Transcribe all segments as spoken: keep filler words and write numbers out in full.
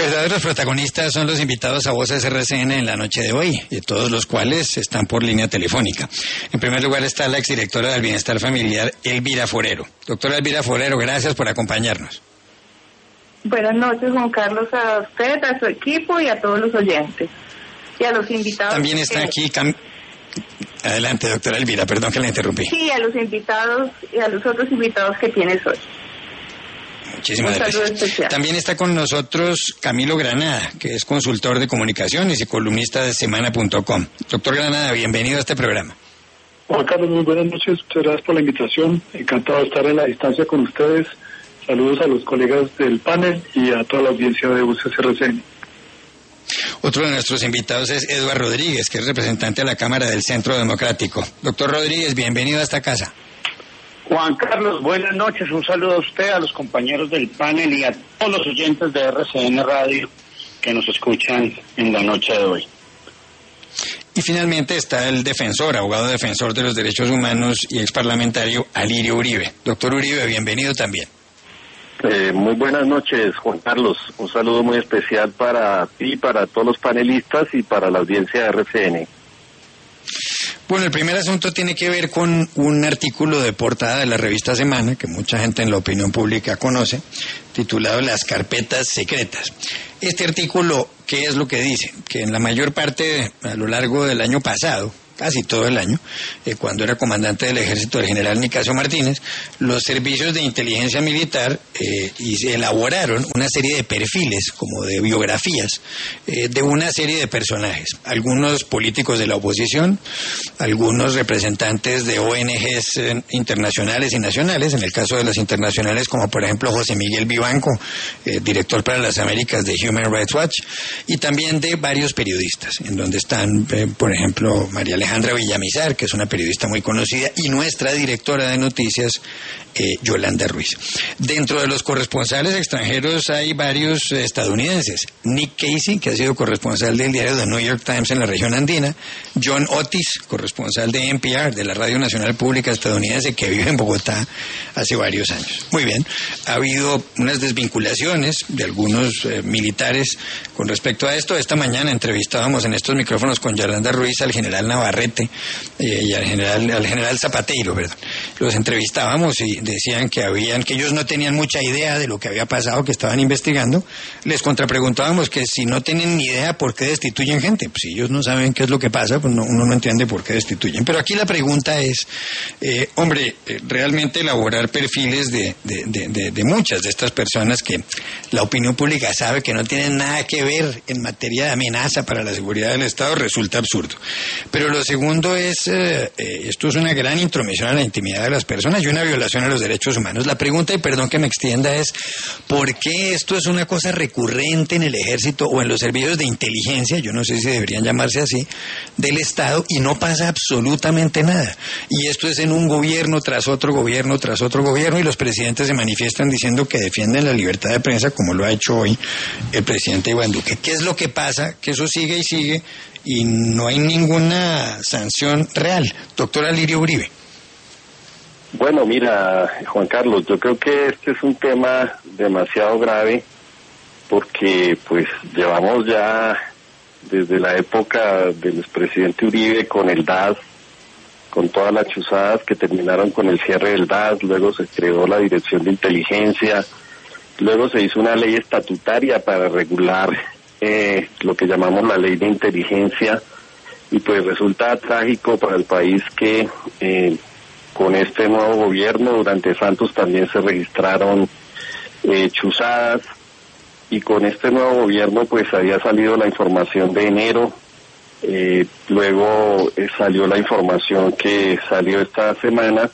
verdaderos protagonistas son los invitados a Voces R C N en la noche de hoy, y todos los cuales están por línea telefónica. En primer lugar está la exdirectora del Bienestar Familiar, Elvira Forero. Doctora Elvira Forero, gracias por acompañarnos. Buenas noches, Juan Carlos, a usted, a su equipo y a todos los oyentes. Y a los invitados. También está que... aquí... Cam... Adelante, doctora Elvira, perdón que la interrumpí. Sí, a los invitados y a los otros invitados que tienes hoy. Muchísimas gracias. También está con nosotros Camilo Granada, que es consultor de comunicaciones y columnista de semana punto com. Doctor Granada, bienvenido a este programa. Juan Carlos, muy buenas noches. Muchas gracias por la invitación. Encantado de estar en la distancia con ustedes. Saludos a los colegas del panel y a toda la audiencia de Voces R C N. Otro de nuestros invitados es Eduardo Rodríguez, que es representante de la Cámara del Centro Democrático. Doctor Rodríguez, bienvenido a esta casa. Juan Carlos, buenas noches. Un saludo a usted, a los compañeros del panel y a todos los oyentes de R C N Radio que nos escuchan en la noche de hoy. Y finalmente está el defensor, abogado defensor de los derechos humanos y exparlamentario Alirio Uribe. Doctor Uribe, bienvenido también. Eh, muy buenas noches, Juan Carlos. Un saludo muy especial para ti, para todos los panelistas y para la audiencia de R C N. Bueno, el primer asunto tiene que ver con un artículo de portada de la revista Semana, que mucha gente en la opinión pública conoce, titulado Las carpetas secretas. Este artículo, ¿qué es lo que dice? Que en la mayor parte, a lo largo del año pasado, casi todo el año, eh, cuando era comandante del ejército el general Nicasio Martínez, los servicios de inteligencia militar eh, y se elaboraron una serie de perfiles, como de biografías, eh, de una serie de personajes, algunos políticos de la oposición, algunos representantes de O N Ges eh, internacionales y nacionales, en el caso de las internacionales, como por ejemplo José Miguel Vivanco, eh, director para las Américas de Human Rights Watch, y también de varios periodistas, en donde están, eh, por ejemplo, María Alejandra Alejandra Villamizar, que es una periodista muy conocida, y nuestra directora de noticias, eh, Yolanda Ruiz. Dentro de los corresponsales extranjeros hay varios eh, estadounidenses. Nick Casey, que ha sido corresponsal del diario The New York Times en la región andina. John Otis, corresponsal de N P R, de la Radio Nacional Pública estadounidense, que vive en Bogotá hace varios años. Muy bien, ha habido unas desvinculaciones de algunos eh, militares con respecto a esto. Esta mañana entrevistábamos en estos micrófonos con Yolanda Ruiz al general Navarrete eh, y al general, al general Zapateiro, ¿verdad? Los entrevistábamos y decían que habían, que ellos no tenían mucha idea de lo que había pasado, que estaban investigando. Les contrapreguntábamos que si no tienen ni idea por qué destituyen gente, pues si ellos no saben qué es lo que pasa, pues no, uno no entiende por qué destituyen. Pero aquí la pregunta es, eh, hombre, eh, realmente elaborar perfiles de, de, de, de, de muchas de estas personas que la opinión pública sabe que no tienen nada que ver en materia de amenaza para la seguridad del Estado resulta absurdo. Pero lo segundo es, eh, eh, esto es una gran intromisión a la intimidad de las personas y una violación a los derechos humanos. La pregunta, y perdón que me extienda, es ¿por qué esto es una cosa recurrente en el ejército o en los servicios de inteligencia, yo no sé si deberían llamarse así, del Estado, y no pasa absolutamente nada? Y esto es en un gobierno tras otro gobierno tras otro gobierno, y los presidentes se manifiestan diciendo que defienden la libertad de prensa, como lo ha hecho hoy el presidente Iván Duque. ¿Qué es lo que pasa? Que eso sigue y sigue y no hay ninguna sanción real. Doctor Alirio Uribe. Bueno, mira, Juan Carlos, yo creo que este es un tema demasiado grave porque pues llevamos ya desde la época del expresidente Uribe con el D A S, con todas las chuzadas que terminaron con el cierre del D A S, luego se creó la Dirección de Inteligencia, luego se hizo una ley estatutaria para regular eh, lo que llamamos la Ley de Inteligencia, y pues resulta trágico para el país que eh, con este nuevo gobierno durante Santos también se registraron eh, chuzadas, y con este nuevo gobierno pues había salido la información de enero, eh, luego eh, salió la información que salió esta semana,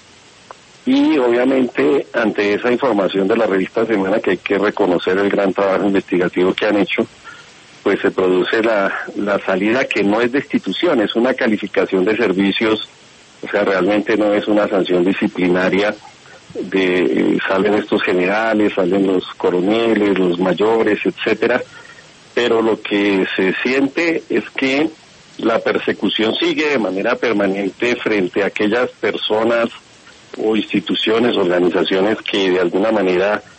y obviamente ante esa información de la revista Semana, que hay que reconocer el gran trabajo investigativo que han hecho, pues se produce la, la salida, que no es destitución, es una calificación de servicios. O sea, realmente no es una sanción disciplinaria, de eh, salen estos generales, salen los coroneles, los mayores, etcétera, pero lo que se siente es que la persecución sigue de manera permanente frente a aquellas personas o instituciones, organizaciones que de alguna manera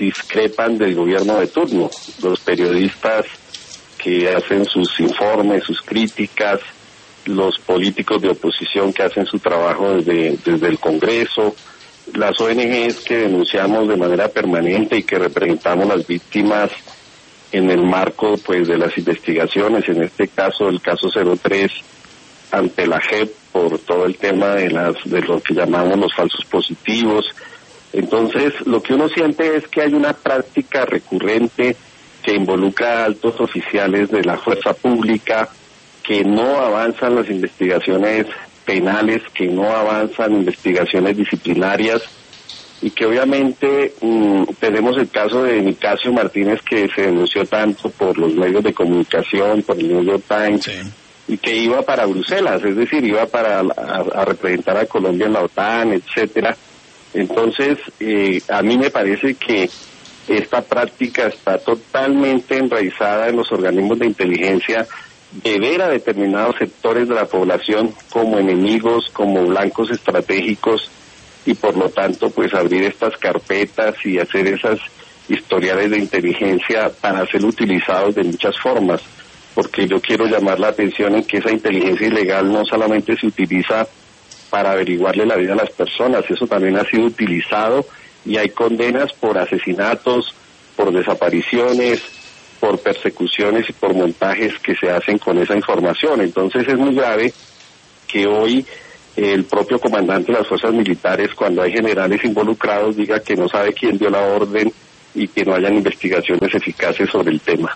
discrepan del gobierno de turno. Los periodistas que hacen sus informes, sus críticas, los políticos de oposición que hacen su trabajo desde, desde el Congreso, las O N Ges que denunciamos de manera permanente y que representamos las víctimas en el marco pues de las investigaciones, en este caso el caso cero tres ante la J E P por todo el tema de las de lo que llamamos los falsos positivos. Entonces, lo que uno siente es que hay una práctica recurrente que involucra a altos oficiales de la fuerza pública, que no avanzan las investigaciones penales, que no avanzan investigaciones disciplinarias, y que obviamente mmm, tenemos el caso de Nicasio Martínez, que se denunció tanto por los medios de comunicación, por el New York Times, sí, y que iba para Bruselas, es decir, iba para a, a representar a Colombia en la OTAN, etcétera. Entonces, eh, a mí me parece que esta práctica está totalmente enraizada en los organismos de inteligencia, de ver a determinados sectores de la población como enemigos, como blancos estratégicos, y por lo tanto pues abrir estas carpetas y hacer esas historiales de inteligencia para ser utilizados de muchas formas, porque yo quiero llamar la atención en que esa inteligencia ilegal no solamente se utiliza para averiguarle la vida a las personas, eso también ha sido utilizado y hay condenas por asesinatos, por desapariciones, por persecuciones y por montajes que se hacen con esa información. Entonces es muy grave que hoy el propio comandante de las fuerzas militares, cuando hay generales involucrados, diga que no sabe quién dio la orden y que no hayan investigaciones eficaces sobre el tema.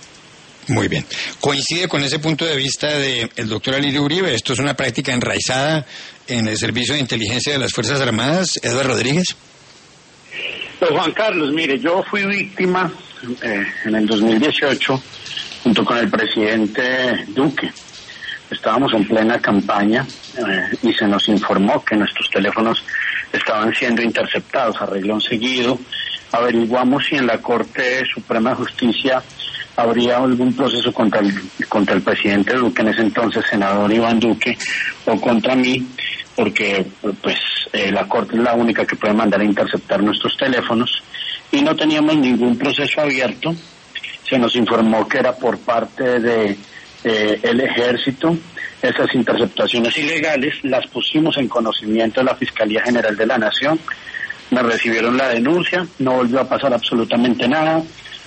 Muy bien. ¿Coincide con ese punto de vista del doctor Alirio Uribe? ¿Esto es una práctica enraizada en el Servicio de Inteligencia de las Fuerzas Armadas? Eduardo Rodríguez. Pues Juan Carlos, mire, yo fui víctima eh, en el dos mil dieciocho junto con el presidente Duque. Estábamos en plena campaña eh, y se nos informó que nuestros teléfonos estaban siendo interceptados a renglón seguido. Averiguamos si en la Corte Suprema de Justicia habría algún proceso contra el, contra el presidente Duque, en ese entonces senador Iván Duque, o contra mí, porque pues eh, la Corte es la única que puede mandar a interceptar nuestros teléfonos, y no teníamos ningún proceso abierto. Se nos informó que era por parte de eh, el Ejército. Esas interceptaciones ilegales las pusimos en conocimiento de la Fiscalía General de la Nación. Me recibieron la denuncia, no volvió a pasar absolutamente nada.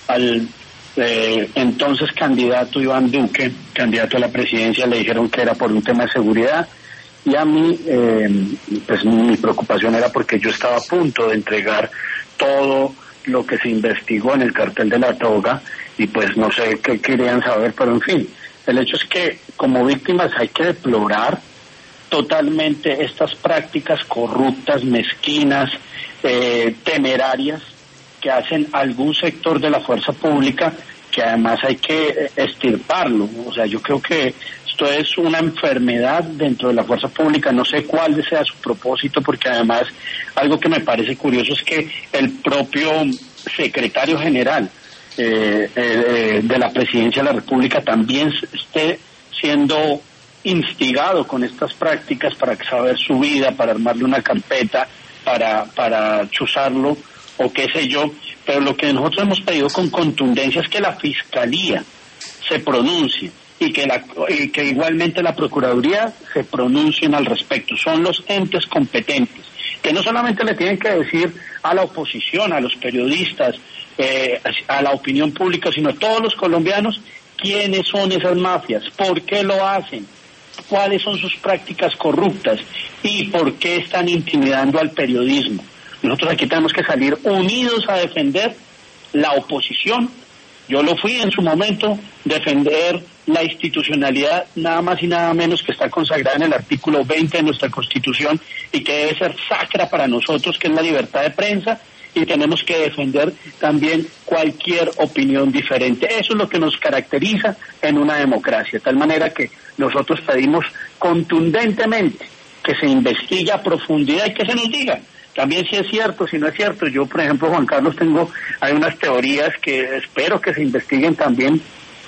Al eh, entonces candidato Iván Duque, candidato a la presidencia, le dijeron que era por un tema de seguridad, y a mí eh, pues mi preocupación era porque yo estaba a punto de entregar todo lo que se investigó en el cartel de la toga, y pues no sé qué querían saber, pero en fin, el hecho es que como víctimas hay que deplorar totalmente estas prácticas corruptas, mezquinas, eh, temerarias, que hacen algún sector de la fuerza pública, que además hay que extirparlo. O sea, yo creo que esto es una enfermedad dentro de la fuerza pública, no sé cuál sea su propósito, porque además algo que me parece curioso es que el propio secretario general eh, eh, de la presidencia de la República también esté siendo instigado con estas prácticas para saber su vida, para armarle una carpeta, para, para chuzarlo, o qué sé yo. Pero lo que nosotros hemos pedido con contundencia es que la Fiscalía se pronuncie y que, la, y que igualmente la Procuraduría se pronuncien al respecto. Son los entes competentes, que no solamente le tienen que decir a la oposición, a los periodistas, eh, a la opinión pública, sino a todos los colombianos, quiénes son esas mafias, por qué lo hacen, cuáles son sus prácticas corruptas y por qué están intimidando al periodismo. Nosotros aquí tenemos que salir unidos a defender la oposición. Yo lo fui en su momento, defender la institucionalidad nada más y nada menos que está consagrada en el artículo veinte de nuestra Constitución y que debe ser sacra para nosotros, que es la libertad de prensa, y tenemos que defender también cualquier opinión diferente. Eso es lo que nos caracteriza en una democracia, de tal manera que nosotros pedimos contundentemente que se investigue a profundidad y que se nos diga también si es cierto, si no es cierto. Yo, por ejemplo, Juan Carlos, tengo, hay unas teorías que espero que se investiguen también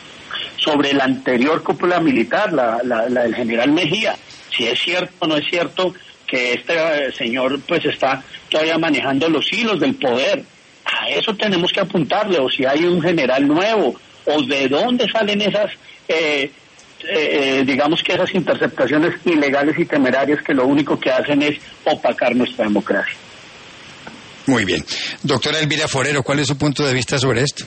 sobre la anterior cúpula militar, la, la, la del general Mejía, si es cierto o no es cierto que este señor pues está todavía manejando los hilos del poder. A eso tenemos que apuntarle, o si hay un general nuevo, o de dónde salen esas, eh, eh, digamos que esas interceptaciones ilegales y temerarias que lo único que hacen es opacar nuestra democracia. Muy bien. Doctora Elvira Forero, ¿cuál es su punto de vista sobre esto?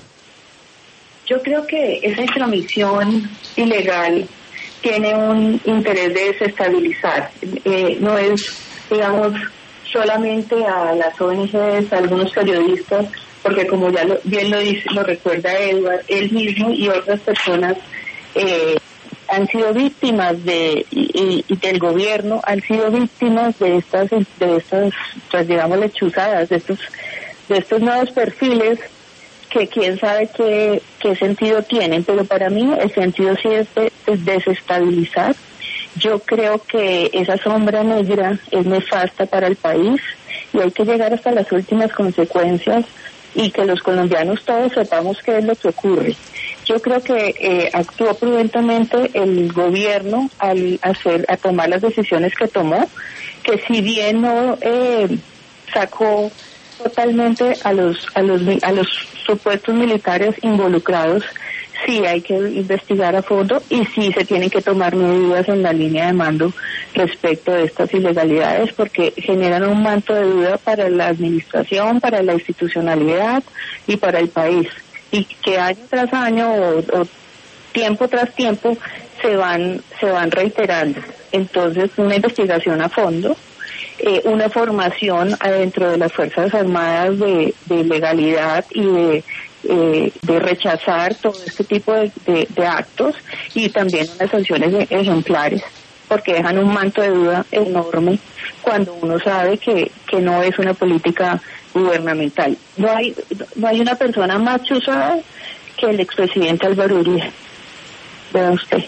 Yo creo que esa intromisión ilegal tiene un interés de desestabilizar. Eh, no es, digamos, solamente a las O N Ges, a algunos periodistas, porque como ya lo, bien lo dice, lo recuerda Edward, él mismo y otras personas eh, han sido víctimas de y, y del gobierno, han sido víctimas de estas, de estas, pues digamos, lechuzadas, de estos, de estos nuevos perfiles que quién sabe qué, qué sentido tienen, pero para mí el sentido sí es de, de desestabilizar. Yo creo que esa sombra negra es nefasta para el país y hay que llegar hasta las últimas consecuencias y que los colombianos todos sepamos qué es lo que ocurre. Yo creo que eh, actuó prudentemente el gobierno al hacer, a tomar las decisiones que tomó, que si bien no eh, sacó totalmente a los a los a los supuestos militares involucrados, sí hay que investigar a fondo y sí se tienen que tomar medidas en la línea de mando respecto de estas ilegalidades, porque generan un manto de duda para la administración, para la institucionalidad y para el país, y que año tras año o, o tiempo tras tiempo se van se van reiterando. Entonces, una investigación a fondo, eh, una formación adentro de las Fuerzas Armadas de, de legalidad y de Eh, de rechazar todo este tipo de, de, de actos, y también unas sanciones ejemplares, porque dejan un manto de duda enorme cuando uno sabe que, que no es una política gubernamental. No hay no hay una persona más chuzada que el expresidente Álvaro Uribe. Vea usted.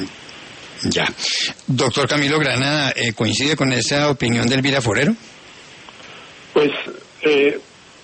Ya. Doctor Camilo Granada, eh, ¿coincide con esa opinión de Elvira Forero? Pues, eh,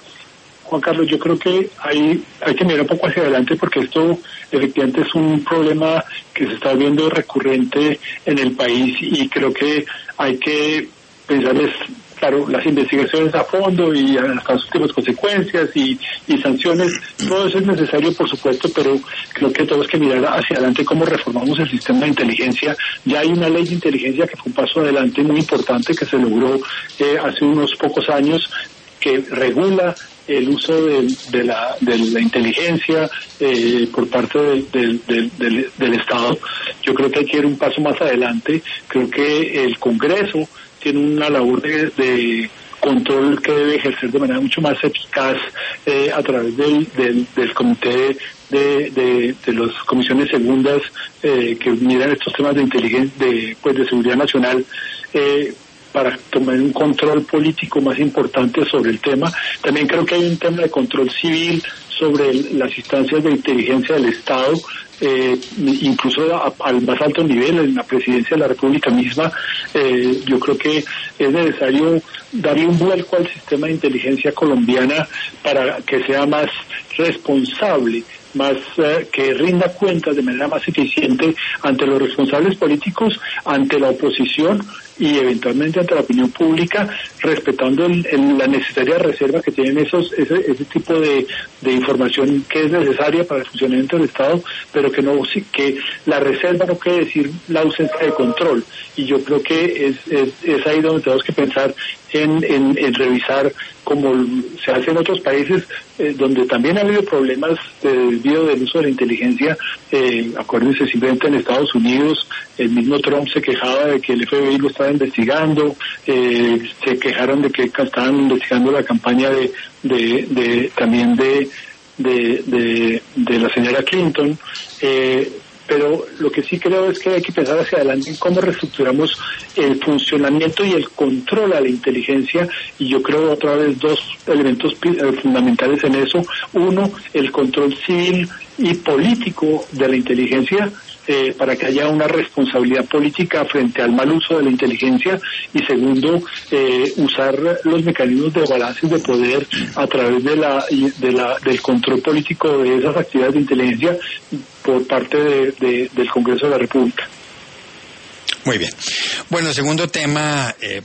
Juan Carlos, yo creo que hay, hay que mirar un poco hacia adelante, porque esto efectivamente es un problema que se está viendo recurrente en el país, y creo que hay que pensarles, claro, las investigaciones a fondo y hasta las últimas consecuencias y, y sanciones. Todo eso es necesario, por supuesto, pero creo que tenemos que mirar hacia adelante cómo reformamos el sistema de inteligencia. Ya hay una ley de inteligencia que fue un paso adelante muy importante que se logró eh, hace unos pocos años, que regula el uso de, de, la, de la inteligencia eh, por parte del, del, del, del, del Estado. Yo creo que hay que ir un paso más adelante. Creo que el Congreso tiene una labor de, de control que debe ejercer de manera mucho más eficaz eh, a través del, del, del comité de, de, de las comisiones segundas eh, que miran estos temas de inteligencia, de, pues, de seguridad nacional, eh, para tomar un control político más importante sobre el tema. También creo que hay un tema de control civil sobre el, las instancias de inteligencia del Estado, eh, incluso a, al más alto nivel, en la presidencia de la República misma. Eh, yo creo que es necesario darle un vuelco al sistema de inteligencia colombiana para que sea más responsable, más eh, que rinda cuentas de manera más eficiente ante los responsables políticos, ante la oposición y eventualmente ante la opinión pública, respetando el, el, la necesaria reserva que tienen esos ese, ese tipo de, de información que es necesaria para el funcionamiento del Estado, pero que no que la reserva no quiere decir la ausencia de control. Y yo creo que es, es, es ahí donde tenemos que pensar en, en, en revisar, como se hace en otros países, eh, donde también ha habido problemas de desvío del uso de la inteligencia. Eh, acuérdense, simplemente en Estados Unidos, el mismo Trump se quejaba de que el F B I lo estaba investigando, eh, se quejaron de que estaban investigando la campaña de, de, de también de, de, de, de la señora Clinton. Eh, pero lo que sí creo es que hay que pensar hacia adelante en cómo reestructuramos el funcionamiento y el control a la inteligencia, y yo creo otra vez dos elementos fundamentales en eso. Uno, el control civil y político de la inteligencia, eh, para que haya una responsabilidad política frente al mal uso de la inteligencia, y segundo, eh, usar los mecanismos de balance de poder a través de la, de la del control político de esas actividades de inteligencia por parte de, de, del Congreso de la República. Muy bien. Bueno, segundo tema, eh,